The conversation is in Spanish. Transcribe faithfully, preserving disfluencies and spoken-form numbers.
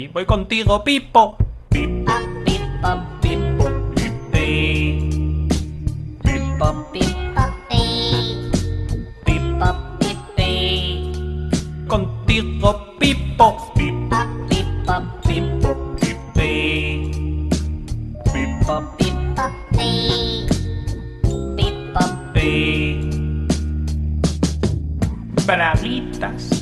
Voy contigo, Pipo. Pipa, pipa, pipo, pipi. Pipa, pipa, pi. Pipa, pipi. Contigo, Pipo. Pipa, pipa, pipo, pipi. Pipa, pipa, pi. Pipa, Eh, Braguitas.